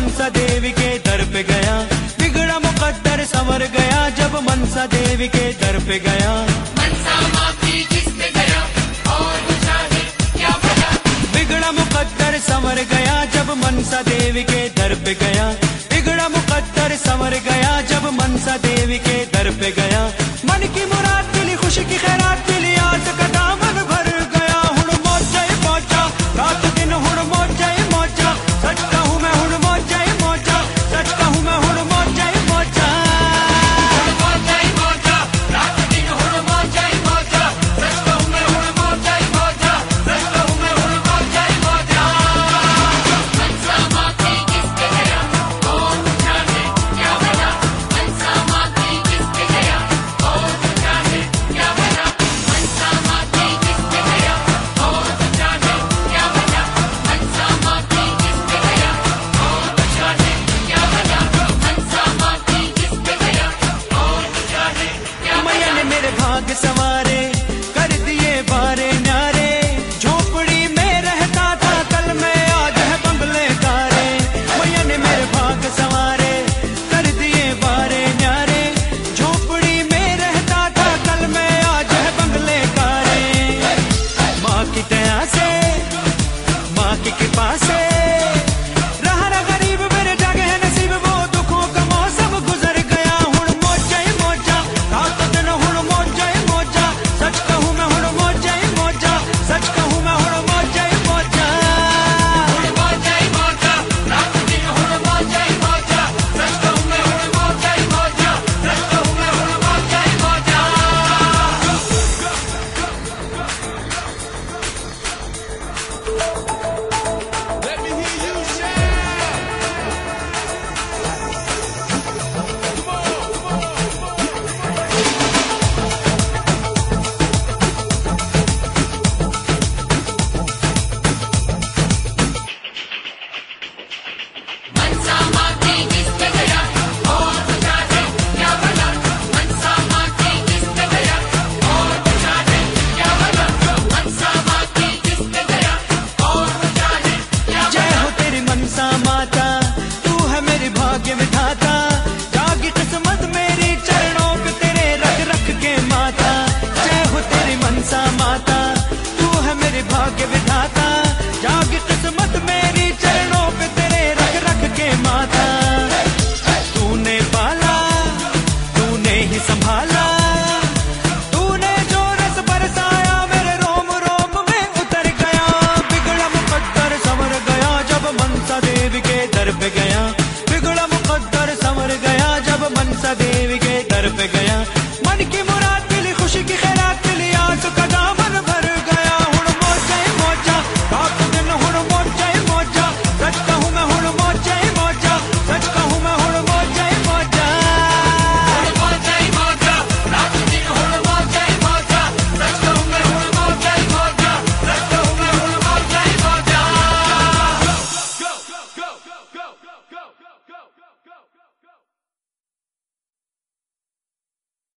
मनसा देवी के दर पे गया। बिगड़ा मुकद्दर संवर गया जब मनसा देवी के दर पे गया। मनसा माँ की जिस पे गया और पूछा है क्या पता। बिगड़ा मुकद्दर संवर गया जब मनसा देवी के दर पे गया। बिगड़ा मुकद्दर संवर गया जब मनसा देवी के दर पे गया। मन की मुराद मिली, खुशी की खैरात मिली, आस का दामन भर गया। हुण मौजा ही मौजा, रात दिन हुण मौजा ही मौजा। सच कहूँ मैं हुण मौजा ही मौजा, सच कहूँ मैं हुण मौजा ही मौजा। मौजा ही मौजा, रात दिन हुण मौजा ही मौजा। सच कहूँ मैं हुण मौजा ही मौजा, सच कहूँ मैं हुण मौजा ही मौजा। मनसा माँ की जिस पे गया और पूछा है क्या पता। मनसा माँ की जिस पे गया और पूछा है क्या पता। मनसा माँ की जिस पे गया और पूछा है क्या पता। मनसा माँ की जिस पे गया और पूछा है क्या पता। मनसा माँ की जिस पे गया और पूछा है क्या पता। मैया ने मेरे भाग संवारे, कर दिए बारे न्यारे। झोपड़ी में रहता था कल मैं, आज है बंगले कारे। मैया ने मेरे भाग संवारे, कर दिए बारे न्यारे। झोपड़ी में रहता था कल मैं, आज है बंगले कारे। माँ की दया से, माँ की कृपा से रहा ना गरीब मेरे जागे है नसीब। वो दुखों का मौसम गुजर गया। हुण मौजा ही मौजा, रात दिन हुण मौजा ही मौजा। सच कहूँ मैं हुण मौजा ही मौजा, सच कहूँ मैं हुण मौजा ही मौजा। मौजा ही मौजा, रात दिन हुण मौजा ही मौजा। सच कहूँ मैं हुण मौजा ही मौजा, सच कहूँ मैं हुण मौजा ही मौजा। Let me hear you shout. Come on, come on, come on. मनसा माँ की जिस पे गया और पूछा है क्या पता। मनसा माँ की जिस पे गया और पूछा है क्या पता। मनसा माँ की जिस पे गया और पूछा है क्या जय पता। हो तेरी मनसा माता, तू है मेरी भाग्य विधाता। जागी किस्मत मेरी चरणों पे तेरे रख रख के माता। जय हो तेरी मनसा माता, तू है मेरी भाग्य विधाता। जागी किस्मत मेरी चरणों पे तेरे रख रख के माता। तूने पाला, तूने ही संभाला, तूने जो रस बरसाया मेरे रोम रोम में उतर गया। बिगड़ा मुकद्दर संवर गया जब मनसा देवी के दर पे गया।